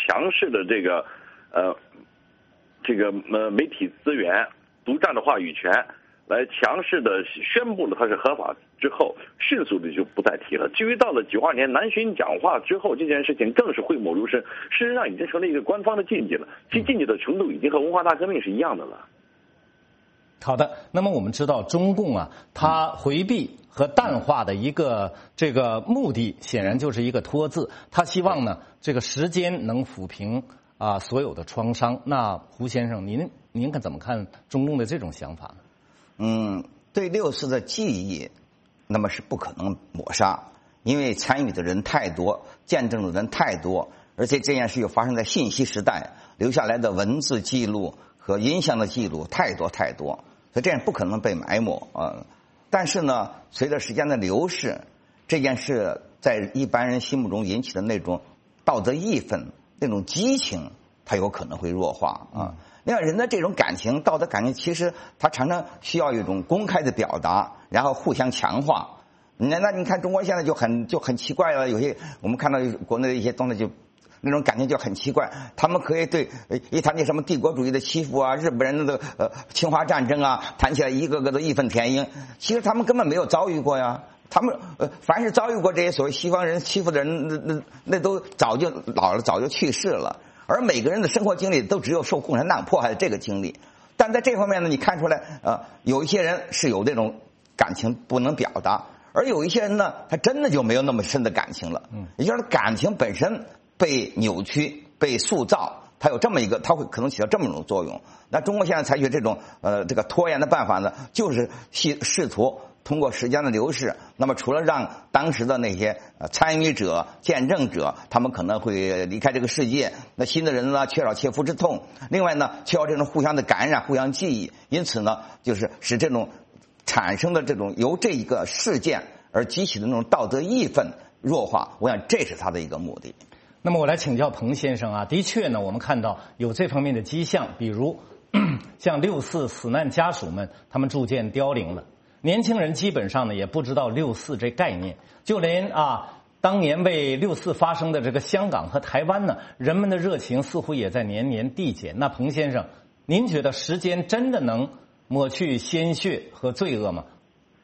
这个媒体资源、独占的话语权来强势的宣布了它是合法之后，迅速的就不再提了。至于到了92年南巡讲话之后，这件事情更是讳莫如深，事实上已经成了一个官方的禁忌了，其禁忌的程度已经和文化大革命是一样的了。 好的，那么我们知道中共啊，它回避和淡化的一个这个目的，显然就是一个拖字，他希望呢这个时间能抚平所有的创伤。那胡先生，您怎么看中共的这种想法呢？ 对6·4的记忆，那么是不可能抹杀，因为参与的人太多，见证的人太多，而且这件事又发生在信息时代，留下来的文字记录和音像的记录太多，所以这样不可能被埋没但是呢，随着时间的流逝，这件事在一般人心目中引起的那种道德义愤、那种激情，它有可能会弱化另外，人的这种感情、道德感情，其实它常常需要一种公开的表达，然后互相强化。那你看中国现在就很奇怪了，有些我们看到国内的一些东西就那种感情就很奇怪，他们可以对一谈起什么帝国主义的欺负日本人的侵华战争谈起来一个个的义愤填膺，其实他们根本没有遭遇过呀。他们凡是遭遇过这些所谓西方人欺负的人，那都早就老了，早就去世了。而每个人的生活经历都只有受共产党迫害的这个经历，但在这方面呢，你看出来有一些人是有这种感情不能表达，而有一些人呢，他真的就没有那么深的感情了。也就是感情本身被扭曲、被塑造，它会可能起到这么一种作用。那中国现在采取这种这个拖延的办法呢，就是试图通过时间的流逝，那么除了让当时的那些参与者、见证者，他们可能会离开这个世界，那新的人呢缺少切肤之痛，另外呢缺少这种互相的感染、互相记忆，因此呢就是使这种产生的这种由这一个事件而激起的那种道德义愤弱化，我想这是他的一个目的。 那么我来请教彭先生的确呢，我们看到有这方面的迹象，比如像6·4死难家属们，他们逐渐凋零了。年轻人基本上呢也不知道6·4这概念，就连当年为6·4发生的这个香港和台湾呢，人们的热情似乎也在年年递减。那彭先生，您觉得时间真的能抹去鲜血和罪恶吗？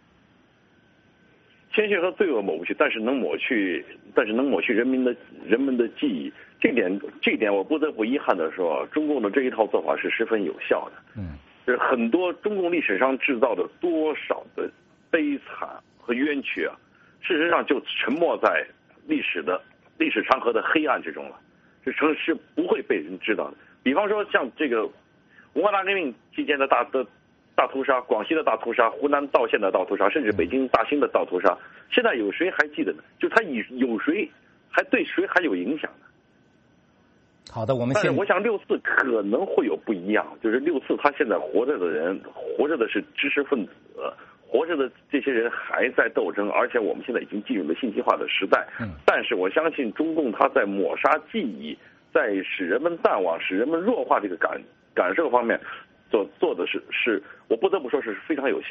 鲜血和罪恶抹不去，但是能抹去人们的记忆。这一点我不得不遗憾的说，中共的这一套做法是十分有效的。就是很多中共历史上制造的多少的悲惨和冤屈事实上就沉没在历史长河的黑暗之中了，是不会被人知道的。比方说像这个文化大革命期间的大屠杀，广西的大屠杀，湖南道县的大屠杀，甚至北京大兴的大屠杀，现在有谁还记得呢？就他有谁还对谁还有影响呢？ 好的， 但是我想6·4可能会有不一样，就是6·4他现在活着的是知识分子，活着的这些人还在斗争，而且我们现在已经进入了信息化的时代。但是我相信中共他在抹杀记忆，在使人们淡忘、使人们弱化这个感受方面做的是我不得不说是非常有效的。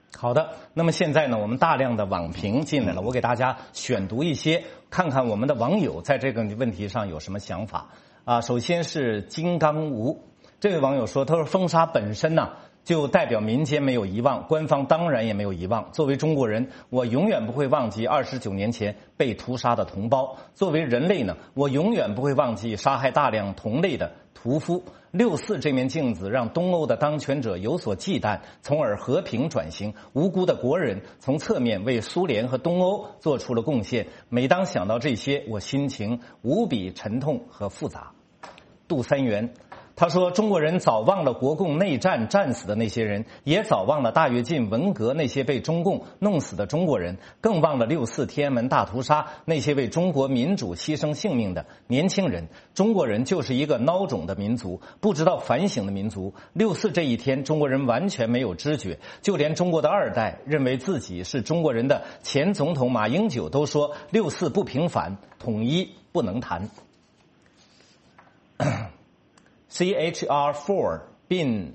好的，那么现在呢，我们大量的网评进来了，我给大家选读一些，看看我们的网友在这个问题上有什么想法啊。首先是金刚吴这位网友说，他说封杀本身呢，就代表民间没有遗忘，官方当然也没有遗忘。作为中国人，我永远不会忘记29年前被屠杀的同胞；作为人类呢，我永远不会忘记杀害大量同类的屠夫。6·4这面镜子让东欧的当权者有所忌惮，从而和平转型。无辜的国人从侧面为苏联和东欧做出了贡献。每当想到这些，我心情无比沉痛和复杂。杜三元他说，中国人早忘了国共内战战死的那些人，也早忘了大跃进文革那些被中共弄死的中国人，更忘了6·4天安门大屠杀那些为中国民主牺牲性命的年轻人。中国人就是一个孬种的民族，不知道反省的民族。6·4这一天，中国人完全没有知觉，就连中国的2代认为自己是中国人的前总统马英九都说6·4不平反，统一不能谈。CHR4 bin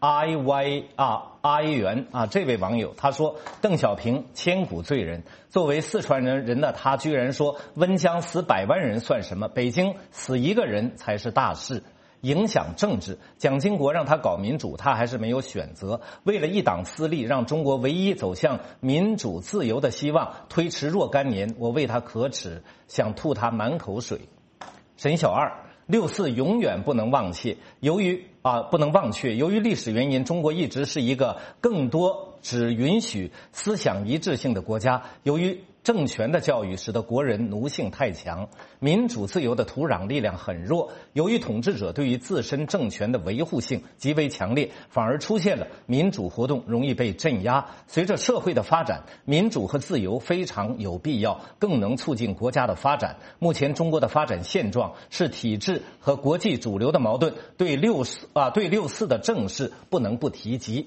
IY 元这位网友他说，邓小平千古罪人，作为四川人的他居然说温江死100万人算什么，北京死1个人才是大事，影响政治。蒋经国让他搞民主，他还是没有选择，为了一党私利，让中国唯一走向民主自由的希望推迟若干年，我为他可耻，想吐他满口水。沈小二6·4永远不能忘却，由于历史原因，中国一直是一个更多只允许思想一致性的国家。由于政权的教育使得国人奴性太强，民主自由的土壤力量很弱。由于统治者对于自身政权的维护性极为强烈，反而出现了民主活动容易被镇压。随着社会的发展，民主和自由非常有必要，更能促进国家的发展。目前中国的发展现状是体制和国际主流的矛盾，对6·4的正视不能不提及。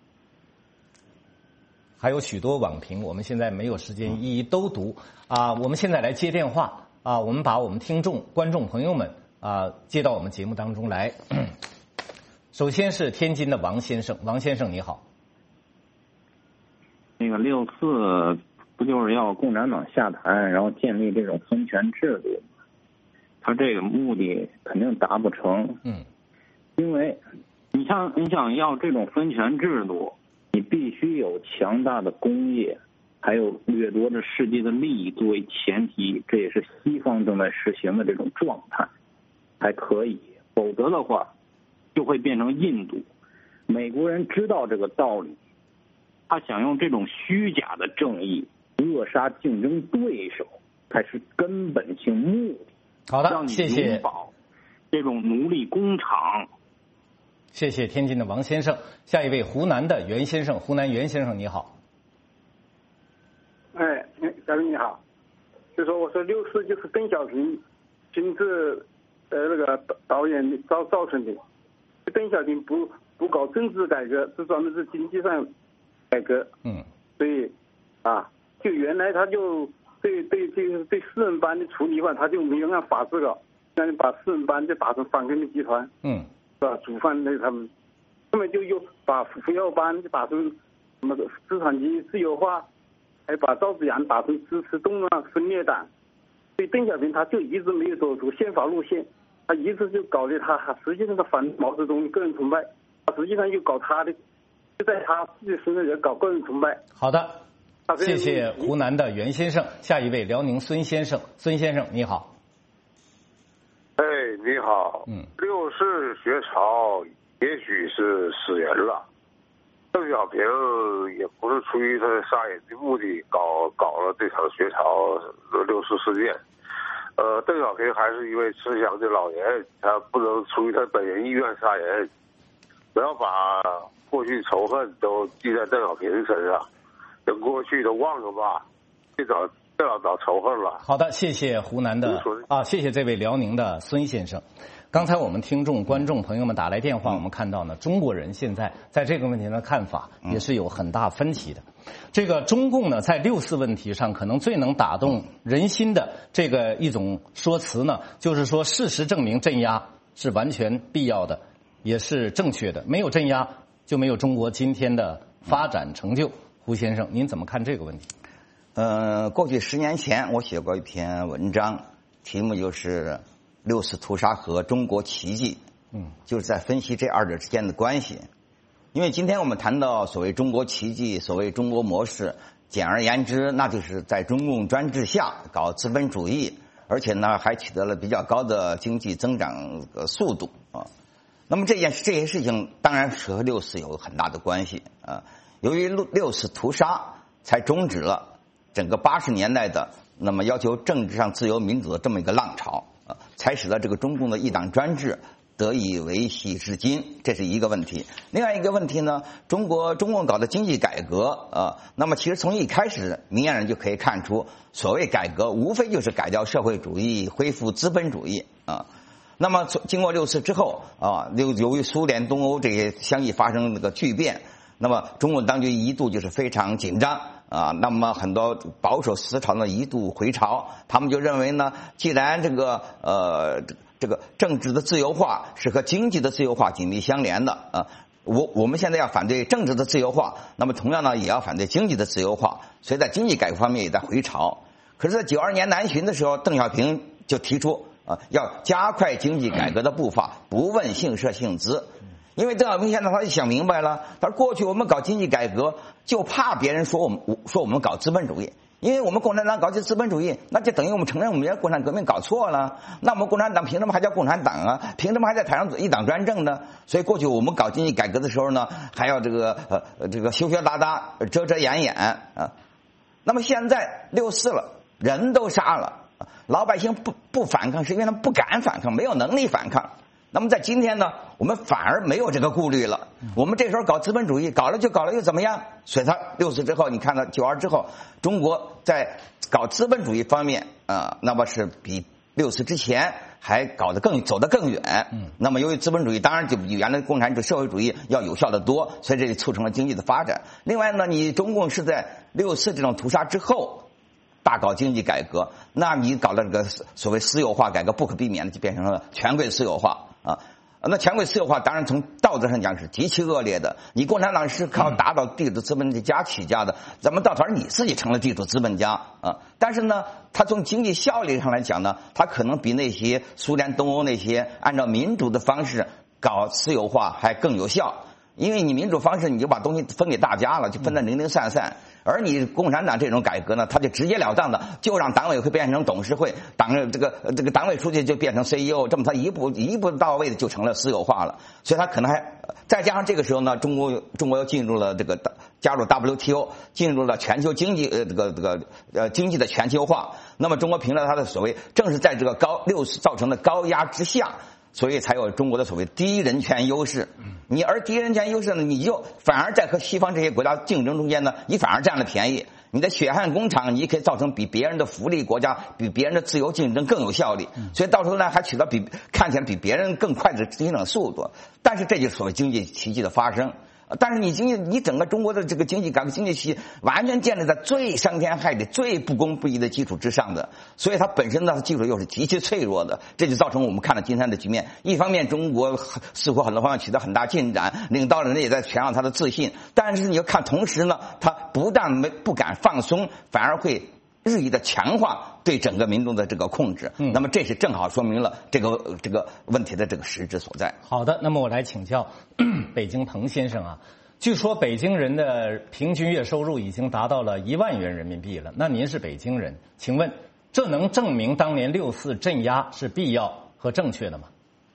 还有许多网评，我们现在没有时间一一都读我们现在来接电话我们把我们观众朋友们接到我们节目当中来。首先是天津的王先生，王先生你好。 那个6·4不就是要共产党下台，然后建立这种分权制度？他这个目的肯定达不成。因为你想要这种分权制度，你必须有强大的工业，还有掠夺着世界的利益作为前提，这也是西方正在实行的这种状态才可以，否则的话就会变成印度。美国人知道这个道理，他想用这种虚假的正义扼杀竞争对手才是根本性目的。 好的，谢谢。 拥抱这种奴隶工厂。 谢谢天津的王先生。下一位湖南的袁先生，湖南袁先生你好。 嘉宾你好，就说我说6·4就是邓小平亲自那个导演造成的。邓小平不搞政治改革，只专门是经济上改革。所以就原来他就对4人帮的处理法，他就没有按法治搞，那你把4人帮就打成反革命集团。是吧？主犯他们根本就又把胡耀邦就打成什么资产阶级自由化，还把赵紫阳打成支持动乱分裂党。所以邓小平他就一直没有走出宪法路线，他一直就搞的他实际上他反毛泽东个人崇拜，他实际上又搞他的，就在他自己身上也搞个人崇拜。 好的，谢谢湖南的袁先生。下一位辽宁孙先生，孙先生你好。 你好。6·4学潮也许是死人了，邓小平也不是出于他杀人的目的搞了这场学潮6·4事件。邓小平还是一位慈祥的老人，他不能出于他本人意愿杀人。不要把过去仇恨都记在邓小平身上，等过去都忘了吧，别找仇恨了。 好的，谢谢湖南的谢谢这位辽宁的孙先生。刚才我们观众朋友们打来电话，我们看到呢，中国人现在在这个问题上的看法也是有很大分歧的。这个中共呢，在6·4问题上可能最能打动人心的这个一种说辞呢，就是说事实证明镇压是完全必要的，也是正确的，没有镇压就没有中国今天的发展成就胡先生，您怎么看这个问题？ 过去10年前我写过一篇文章，题目就是六四屠杀和中国奇迹，就是在分析这二者之间的关系。因为今天我们谈到所谓中国奇迹，所谓中国模式，简而言之，那就是在中共专制下搞资本主义，而且呢还取得了比较高的经济增长速度啊。那么这些事情当然是和六四有很大的关系啊。由于六次屠杀，才终止了整个80年代的那么要求政治上自由民主的这么一个浪潮啊，才使得这个中共的一党专制得以维系至今，这是一个问题。另外一个问题呢，中共搞的经济改革啊，那么其实从一开始明眼人就可以看出，所谓改革无非就是改掉社会主义，恢复资本主义啊。那么经过六次之后啊，由于苏联、东欧这些相继发生那个巨变，那么中共当局一度就是非常紧张啊。那么很多保守思潮呢一度回潮，他们就认为呢，既然这个政治的自由化是和经济的自由化紧密相连的啊。我们现在要反对政治的自由化，那么同样呢也要反对经济的自由化，所以在经济改革方面也在回潮。可是，在92年南巡的时候，邓小平就提出要加快经济改革的步伐，不问姓社姓资。因为邓小平现在他就想明白了，他说过去我们搞经济改革就怕别人说我们搞资本主义，因为我们共产党搞这资本主义，那就等于我们承认我们共产革命搞错了。那我们共产党凭什么还叫共产党啊？凭什么还在台上一党专政呢？所以过去我们搞经济改革的时候呢，还要这个羞羞答答、遮遮掩掩啊。那么现在64了，人都杀了，老百姓不反抗，是因为他们不敢反抗，没有能力反抗。那么在今天呢，我们反而没有这个顾虑了。我们这时候搞资本主义，搞了就搞了又怎么样？所以他64之后，你看到92之后，中国在搞资本主义方面那么是比64之前还走得更远。那么由于资本主义当然就比原来共产主义社会主义要有效的多，所以这就促成了经济的发展。另外呢，你中共是在64这种屠杀之后大搞经济改革，那你搞的这个所谓私有化改革，不可避免的就变成了权贵私有化啊。那权贵私有化当然从道德上讲是极其恶劣的。你共产党是靠打倒地主资本家起家的，怎么到头你自己成了地主资本家啊？但是呢，他从经济效率上来讲呢，他可能比那些苏联、东欧那些按照民主的方式搞私有化还更有效。因为你民主方式你就把东西分给大家了，就分得零零散散，而你共产党这种改革呢，他就直截了当的就让党委会变成董事会，这个党委书记就变成 CEO， 这么他一步到位的就成了私有化了。所以他可能还再加上这个时候呢，中国又进入了加入 WTO， 进入了全球经济经济的全球化。那么中国凭着他的所谓正是在这个60造成的高压之下，所以才有中国的所谓低人权优势。而低人权优势呢，你就反而在和西方这些国家竞争中间呢，你反而占了便宜。你的血汗工厂，你可以造成比别人的福利国家、比别人的自由竞争更有效率，所以到时候呢，还取得看起来比别人更快的增长速度。但是这就是所谓经济奇迹的发生。但是你整个中国的这个经济改革经济奇迹完全建立在最伤天害理、最不公不义的基础之上的，所以它本身的基础又是极其脆弱的，这就造成我们看到今天的局面。一方面，中国似乎很多方面取得很大进展，领导人也在强调他的自信，但是你要看同时呢，他不但不敢放松，反而会日益的强化对整个民众的这个控制。那么这是正好说明了这个问题的这个实质所在。 好的，那么我来请教北京滕先生啊，据说北京人的平均月收入已经达到了1万元人民币了。那您是北京人，请问这能证明当年64镇压是必要和正确的吗？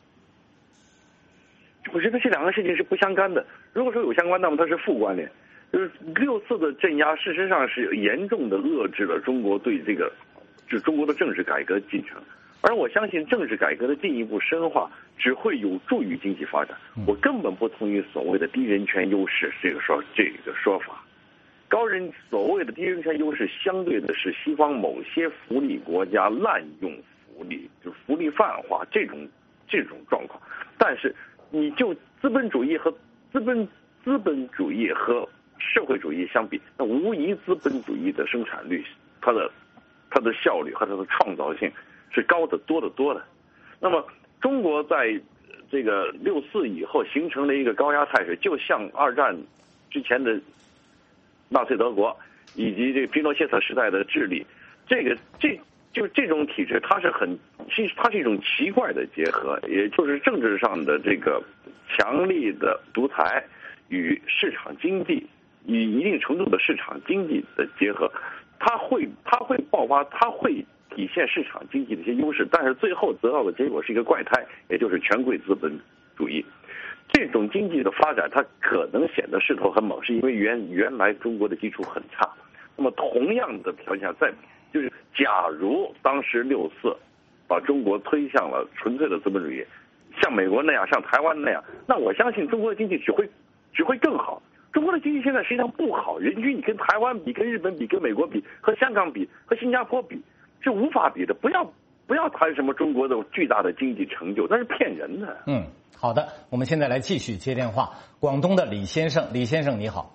我觉得这两个事情是不相干的。如果说有相关，那么它是负关联。就是64的镇压，事实上是严重的遏制了中国对中国的政治改革进程。而我相信政治改革的进一步深化只会有助于经济发展。我根本不同意所谓的低人权优势这个说法。所谓的低人权优势，相对的是西方某些福利国家滥用福利，就福利泛化这种状况。但是你就资本主义和资本主义和社会主义相比，那无疑资本主义的生产率，它的效率和它的创造性是高得多得多的。那么中国在这个64以后形成了一个高压态势，就像二战之前的纳粹德国以及这个皮诺切特时代的智利，这种体制，它是一种奇怪的结合，也就是政治上的这个强力的独裁与市场经济，以一定程度的市场经济的结合，它会爆发，它会体现市场经济的一些优势，但是最后得到的结果是一个怪胎，也就是权贵资本主义。这种经济的发展，它可能显得势头很猛，是因为原来中国的基础很差。那么同样的条件下，就是假如当时6·4把中国推向了纯粹的资本主义，像美国那样，像台湾那样，那我相信中国的经济只会更好。中国的经济现在实际上不好，人均你跟台湾比、跟日本比、跟美国比、和香港比、和新加坡比是无法比的。不要谈什么中国的巨大的经济成就，那是骗人的。 好的，我们现在来继续接电话。广东的李先生，李先生你好。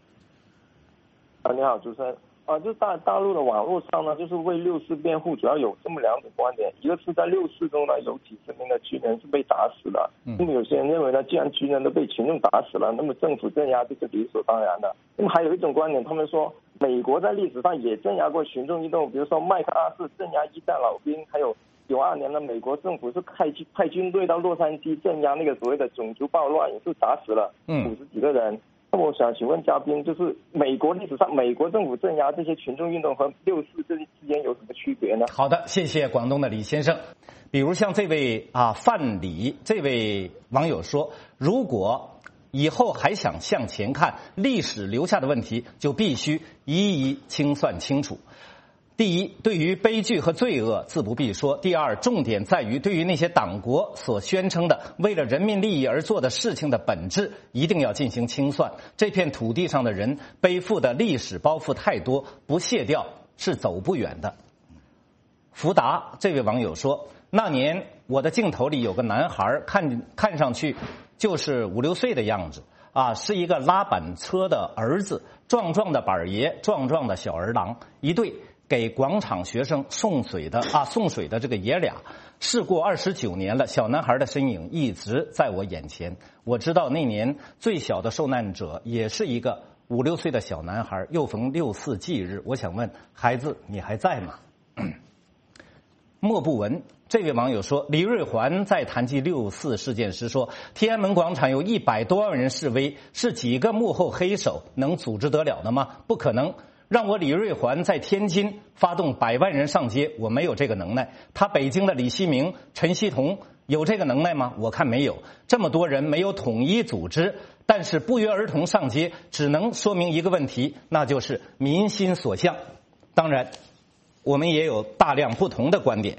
你好，主持人。就大陆的网络上呢，就是为6·4辩护，主要有这么2种观点。一个是在6·4中呢，有几十名的军人是被打死的。那么有些人认为呢，既然军人都被群众打死了，那么政府镇压就是理所当然的。那么还有一种观点，他们说美国在历史上也镇压过群众运动，比如说麦克阿瑟镇压一战老兵，还有92年的美国政府是派军队到洛杉矶镇压那个所谓的种族暴乱，也是打死了50几个人。那么我想请问嘉宾，就是美国历史上美国政府镇压这些群众运动和6·4之间有什么区别呢？ 好的，谢谢广东的李先生。比如像这位范李这位网友说，如果以后还想向前看，历史留下的问题就必须一一清算清楚。第一，对于悲剧和罪恶自不必说。第二，重点在于对于那些党国所宣称的为了人民利益而做的事情的本质，一定要进行清算。这片土地上的人背负的历史包袱太多，不卸掉是走不远的。福达这位网友说，那年我的镜头里有个男孩，看上去就是5、6岁的样子是一个拉板车的儿子，壮壮的板爷，壮壮的小儿郎，一对给广场学生送水的这个爷俩。事过29年了，小男孩的身影一直在我眼前。我知道那年最小的受难者也是一个5、6岁的小男孩，又逢6·4忌日。我想问孩子，你还在吗？莫不闻这位网友说，李瑞环在谈及6·4事件时说，天安门广场有100多万人示威，是几个幕后黑手能组织得了的吗？不可能。让我李瑞环在天津发动100万人上街，我没有这个能耐。他北京的李希明、陈希同有这个能耐吗？我看没有。这么多人没有统一组织，但是不约而同上街，只能说明一个问题，那就是民心所向。当然，我们也有大量不同的观点。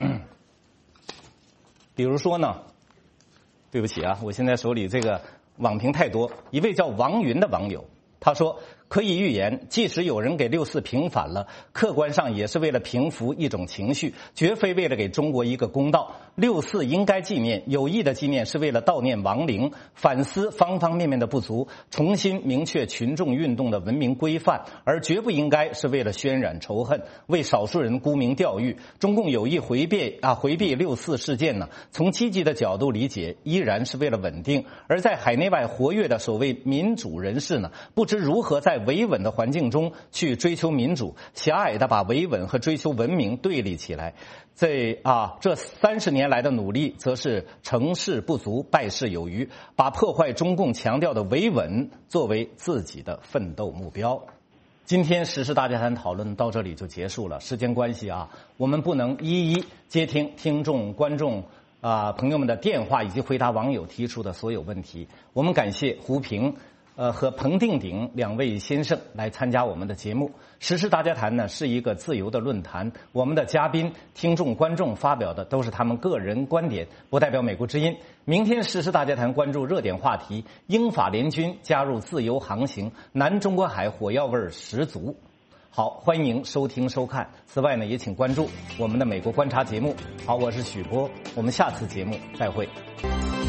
比如说呢，对不起我现在手里这个网评太多。一位叫王云的网友，他说，可以预言，即使有人给6·4平反了，客观上也是为了平复一种情绪，绝非为了给中国一个公道。6·4应该纪念，有意的纪念是为了悼念亡灵，反思方方面面的不足，重新明确群众运动的文明规范，而绝不应该是为了渲染仇恨，为少数人沽名钓誉。中共有意回避6·4事件呢，从积极的角度理解，依然是为了稳定。而在海内外活跃的所谓民主人士呢，不知如何在维稳的环境中去追求民主，狭隘的把维稳和追求文明对立起来。这30年来的努力，则是成事不足，败事有余，把破坏中共强调的维稳作为自己的奋斗目标。今天时事大家谈讨论到这里就结束了，时间关系我们不能一一接听听众、观众朋友们的电话以及回答网友提出的所有问题。我们感谢胡平和彭定鼎2位先生来参加我们的节目。时事大家谈呢是一个自由的论坛，我们的嘉宾、听众、观众发表的都是他们个人观点，不代表美国之音。明天时事大家谈关注热点话题：英法联军加入自由航行，南中国海火药味十足。好，欢迎收听收看。此外呢，也请关注我们的美国观察节目。好，我是许波，我们下次节目再会。